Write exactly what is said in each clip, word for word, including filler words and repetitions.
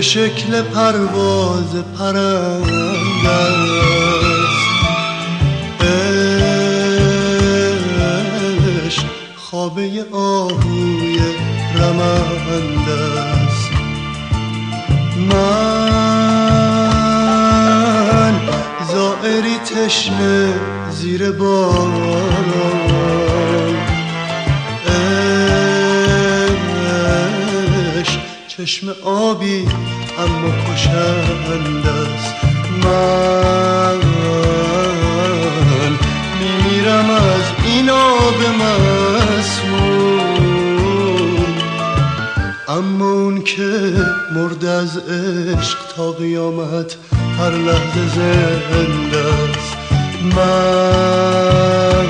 شکل پرواز پرنده است. عشق خوابه آهوی رمنده است. من زائری تشنه زیر باران، عشق چشم آبی اما کشنده است. من میمیرم از این آب مسموم، اما اون که مرد از عشق تا قیامت هر لحظه زنده است. من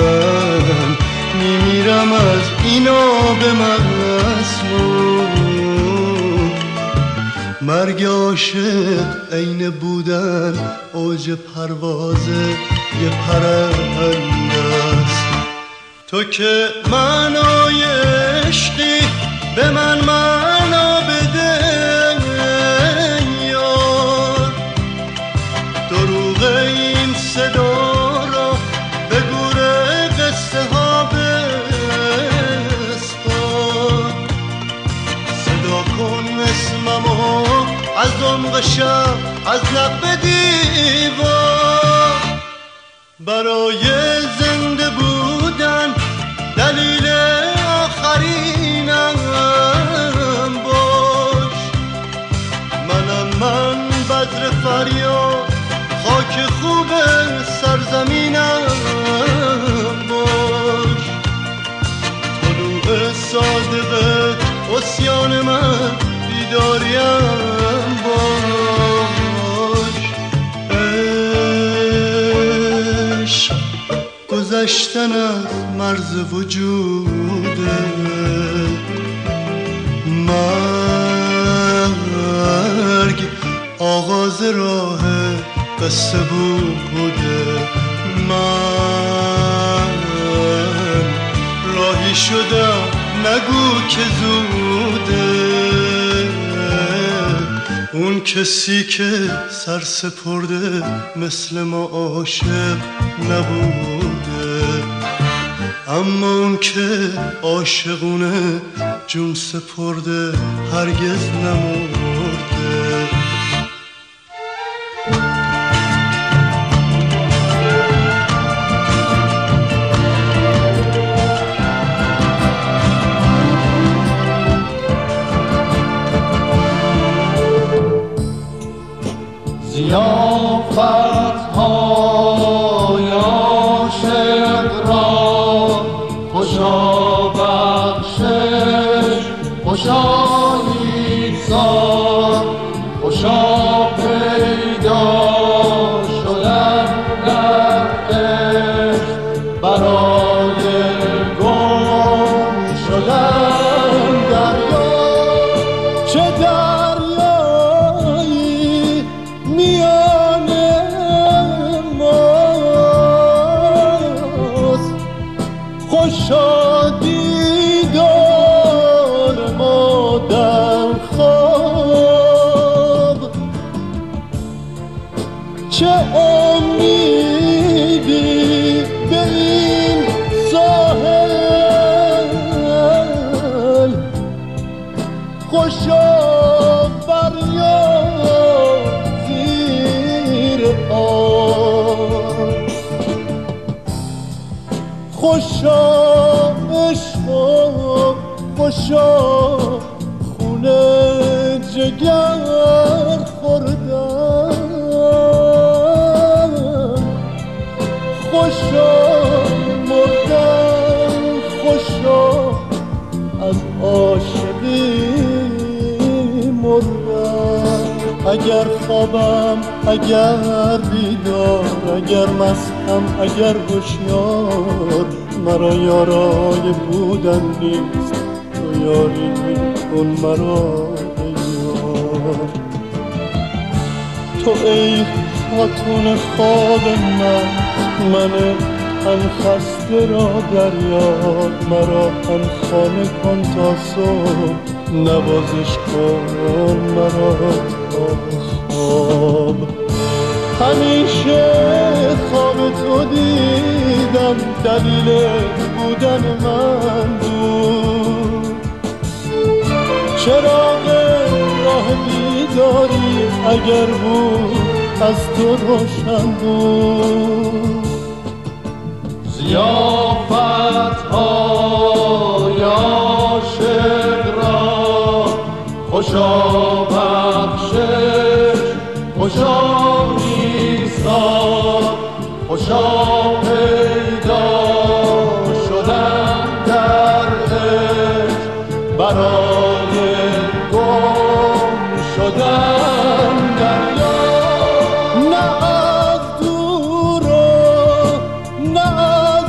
میمیرم از این آب مسموم. مرگ عاشق عین بودن اوج پرواز یه پرنده است. تو که معنای عشقی به من معنا بده یار، دروغ این صدا را به گور قصه ها بسپار. صدا کن اسممو از عمق شب، از لب دیوار. برای زنده بودن دلیل آخرینم باش. منم من بذر فریاد، خاک خوب سرزمینم باش. طلوع صادق عصیان من بیداریم باش. عشق گذشتن از مرز وجوده، مرگ آغاز راه قصه بوده. من راهی شدم نگو که زوده، اون کسی که سر سپرده مثل ما عاشق نبوده، اما اون که عاشقونه جون سپرده هرگز نمرده. های عاشق را خوشا بخشش، خوشا ایثار، خوشا پیدا شدن در عشق، برای گم شدن دریا. چه دریایی میان ماست، خوشا دیدار ما در خواب. چه امیدی به این ساحل، خوشا فریاد زیر آب. خوشا عشق و خوشا خونه جگر خوردن، خوشا مردن، خوشا از عاشقی مردن. اگر خوابم، اگر بیدار، اگر مستم، اگر هوشیار، مرا یارای بودن نیست، تو یاری کن مرا ای یار. تو ای خاتون خواب من، من هم خسته را در یاد، مرا هم خانه کن تا صبح، نوازش کن مرا تا خواب. همیشه خواب تو دیدم دلیل بودن من بود. چراغ راه بیداری اگر بود از تو روشن بود. ضیافت های عاشق را خوشا بخشش خوشا می‌ساد، خوشا پیدا شدن در عشق برای گم شدن دریا. نه از دور و نه از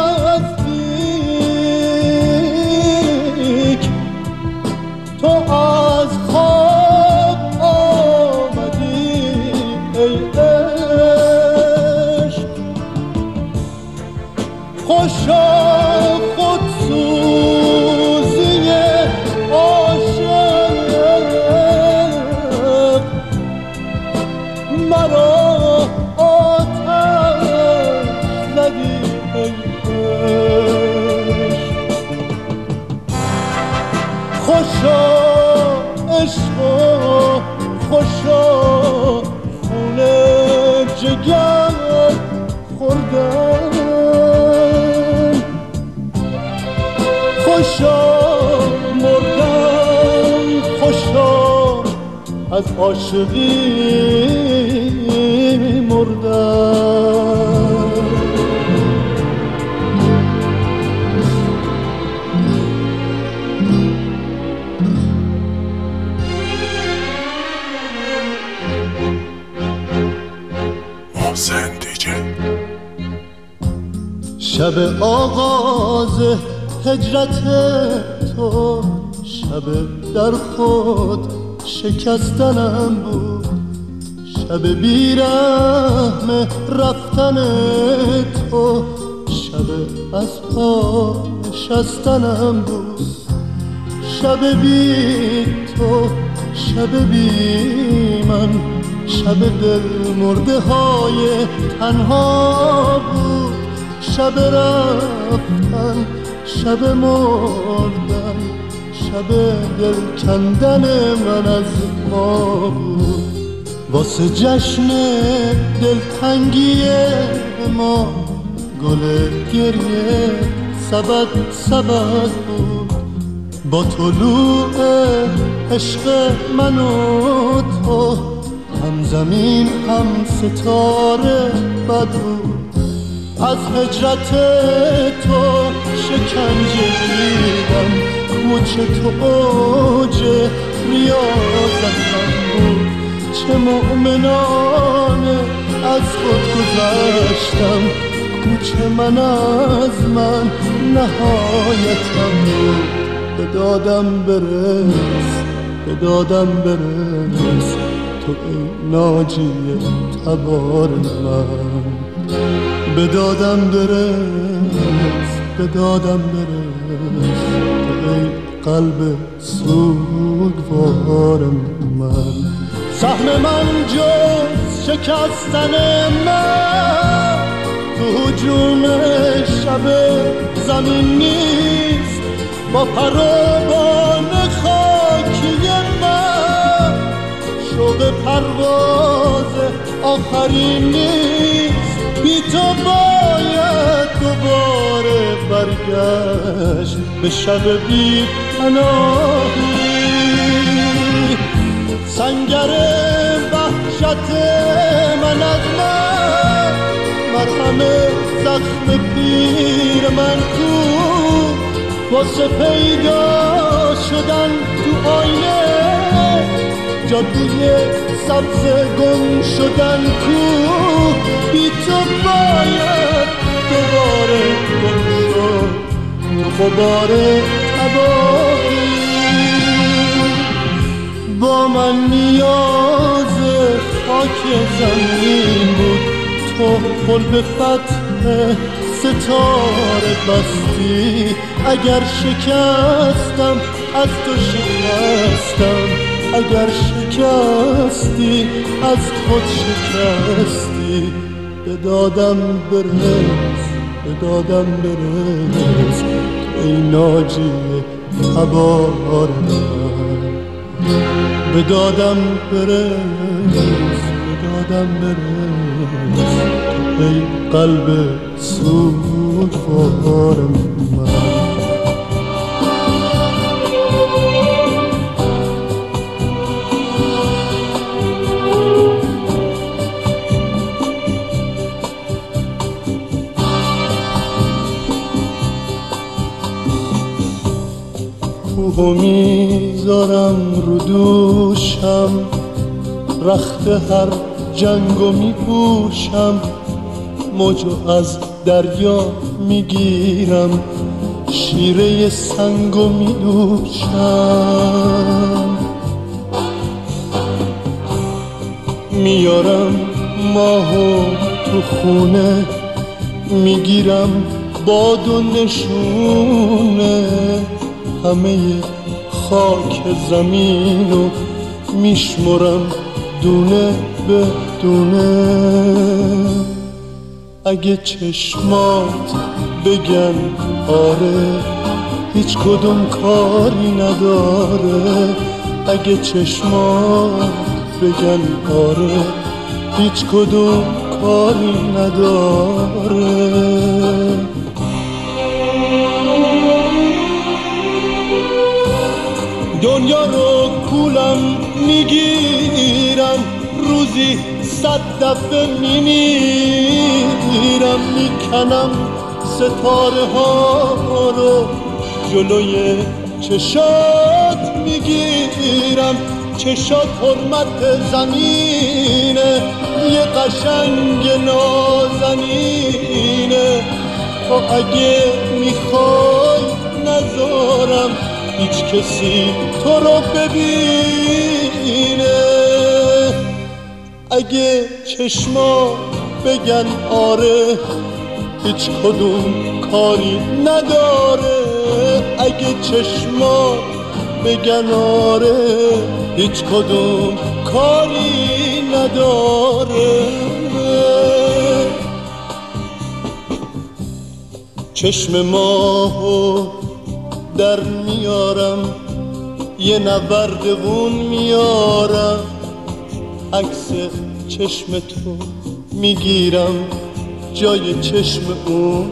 نزدیک تو از خواب آمدی ای عشق. خوشا خودسوزی عاشق مرا آتش زدی ای عشق. خوشا عشق و خوشا خون جگر خوردن. خوشا مردن، خوشا از عاشقی مردن. شب آغاز هجرت تو شب در خود شکستنم بود. شب بیرحم رفتن تو شب از پا نشستنم بود. شب بی تو شب بی من شب دل مرده های تنها بود. شب رفتن شب مردن شب دل کندن من از ما بود. واسه جشن دلتنگی ما گل گریه سبد سبد بود. با طلوع عشق من و تو هم زمین هم ستاره بد بود. از هجرت تو شکنجه دیدم، کوچه تو اوج ریاضتم بود. چه مؤمنانه از خود گذشتم، کوچه من از من نهایتم بود. به دادم برس به دادم برس تو ای ناجی تبار من. به دادم برس به دادم برس تو ای قلب سوگوار من. سهم من جز شکستن من تو هجوم شب زمین نیست. با پروبان خاکی من شوق پرواز آخرین نیست. بی تو باید دوباره برگشت به شب بی پناهی. سنگر وحشت من از من، مرهم زخم پیر من کو. واسه پیدا شدن تو آینه جادوی سبز گم شدن کو. بی تو باید دوباره گم شد تو غبار تباهی. با من نیاز خاک زمین بود، تو قلب فتح ستاره بستی. اگر شکستم از تو شکستم، اگر شکستی از خود شکستی. به دادم برس، به دادم برس ای ناجی تبار من. به دادم برس، به دادم برس ای قلب سوگوار من. کوهو میذارم رو دوشم، رخت هر جنگو میپوشم، موجو از دریا میگیرم، شیره سنگو میدوشم. میارم ماهو تو خونه، میگیرم باد و نشونه، همه خاک زمینو میشمرم دونه به دونه. اگه چشمات بگن آره هیچ کدوم کاری نداره، اگه چشمات بگن آره هیچ کدوم کاری نداره. دنیا رو کولم میگیرم، روزی صد دفعه میمیرم، میکنم ستاره ها رو جلوی چشات میگیرم. چشات حرمت زمینه، یه قشنگ نازنینه. تو اگه میخوای نذارم هیچ کسی تو رو ببینه، اگه چشما بگن آره هیچ کدوم کاری نداره، اگه چشما بگن آره هیچ کدوم کاری نداره. چشم ماهو در میارم، یه نوردون میارم، عکس چشم تو میگیرم، جای چشم اون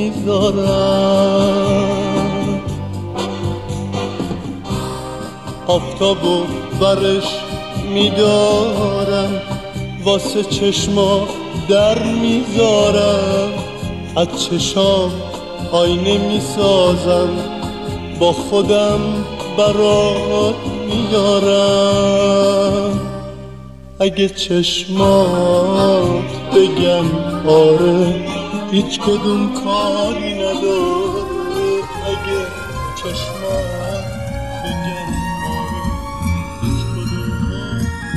میذارم. آفتابو برش میدارم، واسه چشما در میذارم، از چشام آینه میسازم، با خودم برات میارم. اگه چشمات بگن آره هیچ کدوم کاری نداره، اگه چشمات بگن آره هیچ کدوم.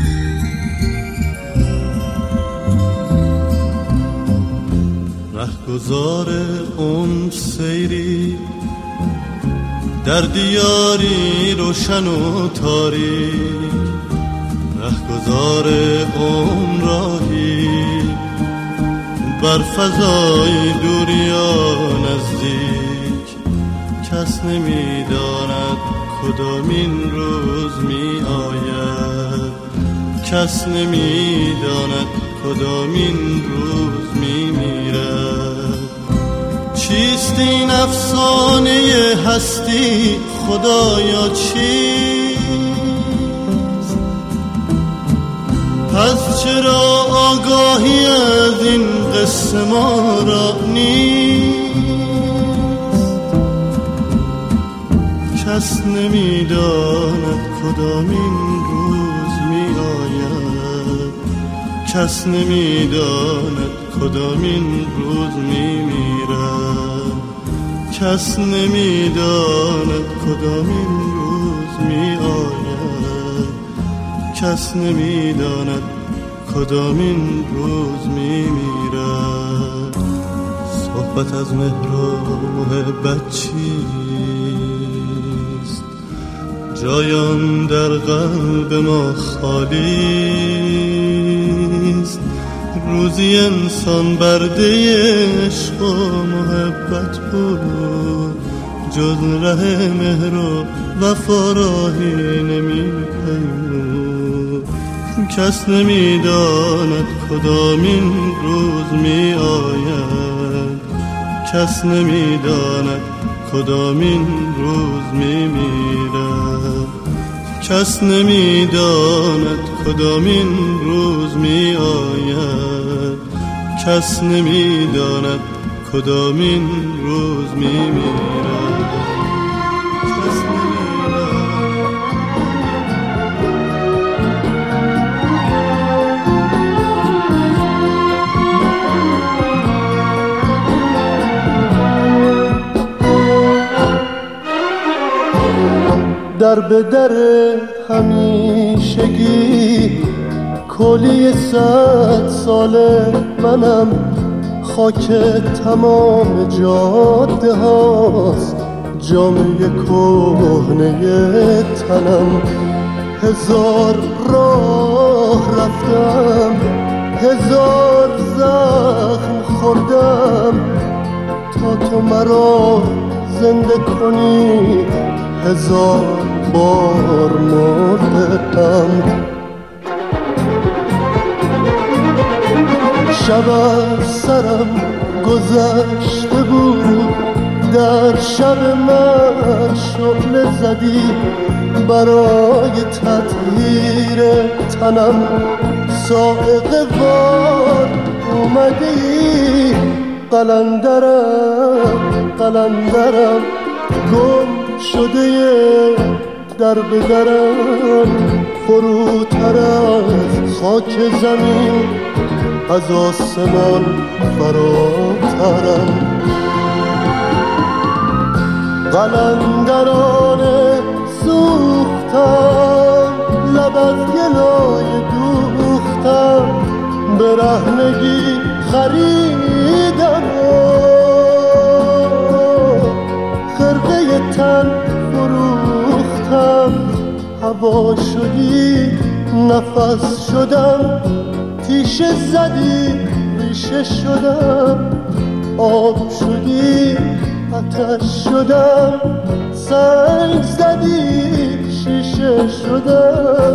رهگذار اون سیری در دیاری روشن و تاریک، رهگذار اون راهی بر فضای دور یا نزدیک. کس نمیداند کدامین روز می آید، کس نمیداند کدامین روز می میرد. چیست این افسانه هستی خدایا چیست؟ پس چرا آگاهی از این قصه ما را نیست؟ کس نمیداند کدامین روز می آید، کس نمیداند کدامین روز می میرد، کس نمیداند کدامین روز می آید، کس نمیداند کدامین روز می میرد. صحبت از مهر و محبت چیست؟ جایان در قلب ما خالیست، روزی انسان برده عشق و محبت بود، جز ره مهر و وفا راهی نمی‌پیمود. کس نمی‌داند کدامین روز می آید، کس نمی‌داند کدامین روز می میرد، کس نمی‌داند کدامین روز می آید، کس نمی‌داند کدامین روز می میرد، کس در به در همیشگی کلی صد ساله منم، خاک تمام جاده هاست جامعه کهنه تنم. هزار راه رفتم، هزار زخم خوردم، تا تو مرا زنده کنی هزار بار مردم. شب از سرم گذشته بود، در شب من شعله زدی، برای تطهیر تنم صاعقه وار اومدی. قلندرم قلندرم گم شده در به درم، فروتر از خاک زمین از آسمان فراترم. قلندرانه سوختم، لب از گلای دوختم، برهنگی خریدم خرقه تن فروختم. هوا شدی نفس شدم، تیشه زدی ریشه شدم، آب شدی آتش شدم، سنگ زدی شیشه شدم.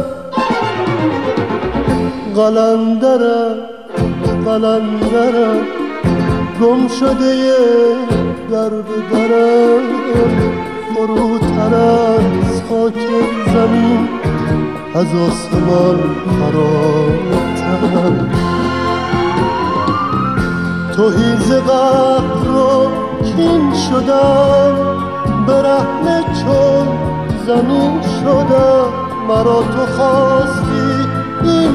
قلندرم قلندرم گم شده در به درم، فروتر از خاک زمین از آسمان فراترم. تهی ز قهر و کین شدم، برهنه چون زمین شدم. مرا تو خواستی این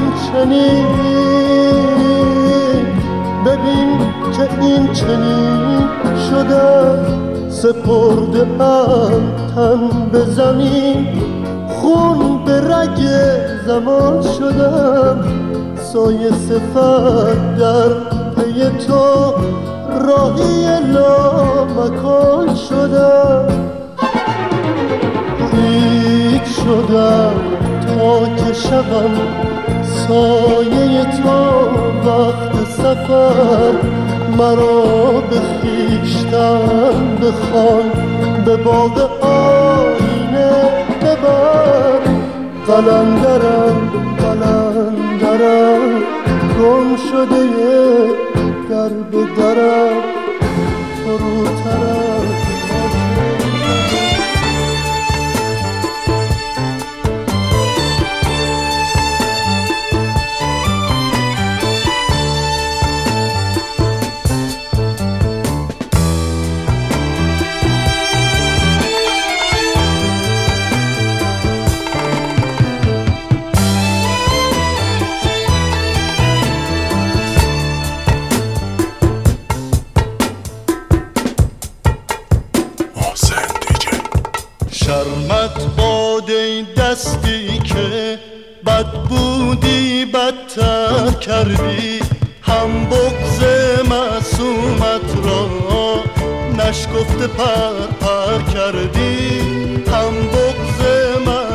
چنین، ببین که این چنین شدم. سپرده‌ام تن به زمین، خون به رگ زمان شدم. سایه صفت در پی تو راهی لامکان شدم. هیچ شدم تا که شوم سایه تو وقت سفر. مرا به خویشتن بخوان، به باغ آینه ببر. قلندرم قلندرم گم شده در به درم، فروترم. شرمت باد ای دستی که بد بودی بدتر کردی. هم بغض معصومت را نشکفته پر پر کردی، هم بغض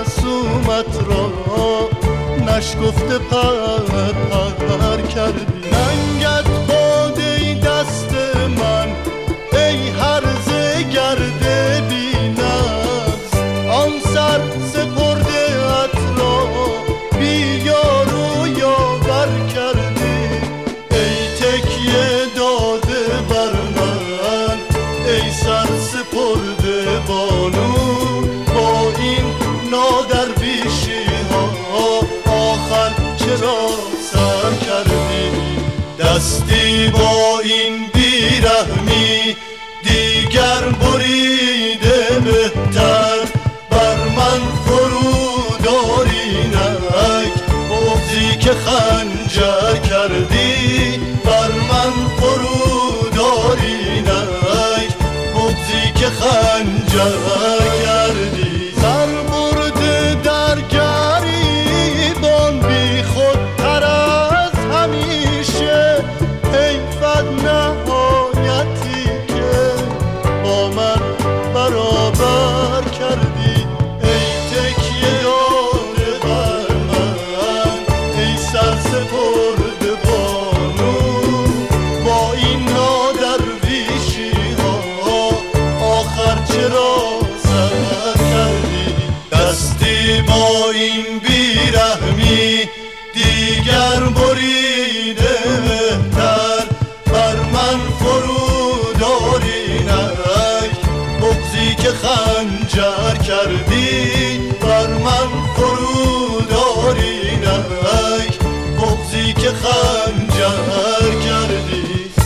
ناشکفته پر پر کردی. ننگت باده دست من ای هرزه گرده بی نفس، آن سر سپرده اطلا بی یار و یاور کردی. ای تکیه داده بر من ای سر سپرده بانو، با این نادرویشی ها آخر چرا سر کردی. دستی با این بیرحمی دیگر بریده بهتر، بر من فرود آری نک بغضی که خنجر کردی. بر من فرود آری نک بغضی که خنجر کردی. سر برده در گریبان بی خودتر از همیشه، حیفت نهایتی که با من برابر کردی. ای تکیه داده بر من ای سر سپرده بانو، با این نادرویشی ها آخر چرا سر کردی. دستی با این بیرحمی دیگر بریده بهتر، بر من فرود آری نک بغضی که خنجر کردی. بر من فرود آری نک بغضی که خنجر کردی.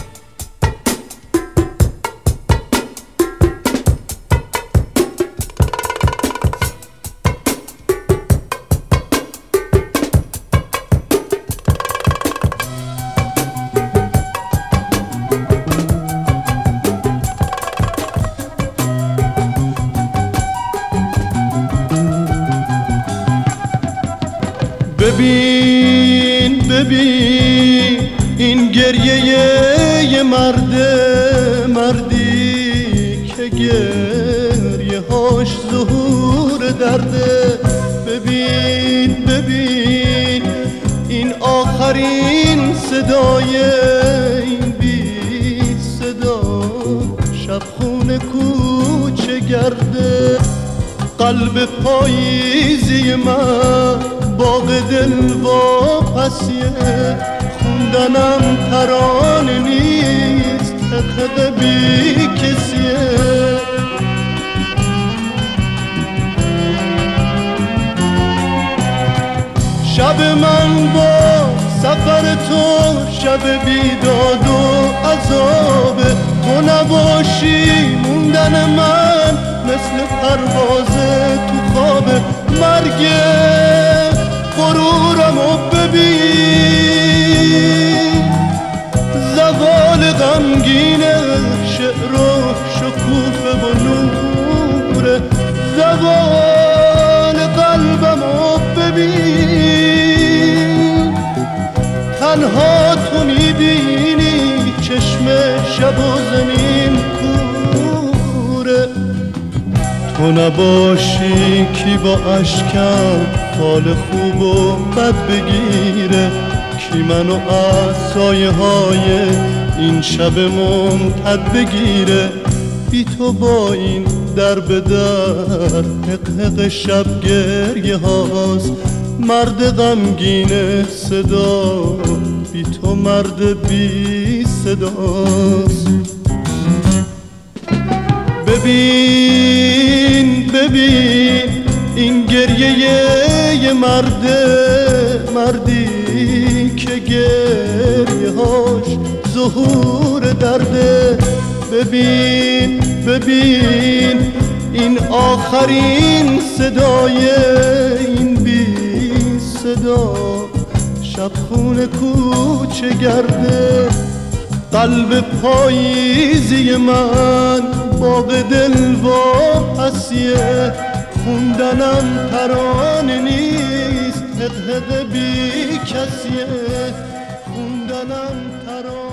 ببین ببین این گریه یه مرده، مردی که گریه هاش ظهور درده. ببین ببین این آخرین صدای این بی صدا، شبخونه کوچه گرده. قلب پاییزی من باغ دل واپسیه، خوندنم ترانه نیست حقیقه بی کسیه. شب من با سفر تو شب بیداد و عذابه، تو نباشی موندن من مثل پرواز تو خوابه. مرگ غرورمو ببین، زوال غمگین شعر و شکوفه و نوره. زوال قلبمو ببین، تنها تو میبینی چشم شب و زمین کوره. تو نباشی کی با اشکم حال خوب و بد بگیره، کی منو از سایه های این شب ممتد بگیره. بی تو با این در به در حق حق شب گریه هاست، مرد غمگین صدا بی تو مرد بی صداست. ببین ببین این گریه یه مرده، مردی که گریه هاش ظهور درده. ببین ببین این آخرین صدای این بی صدا، شبخونه کوچه گرده. قلب پاییزی من باغ دل واپسیه، خوندنم ترانه نیست حق حق بی کسیه. خوندنم ترانه